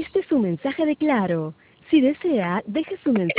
Este es su mensaje de Claro. Si desea, deje su mensaje.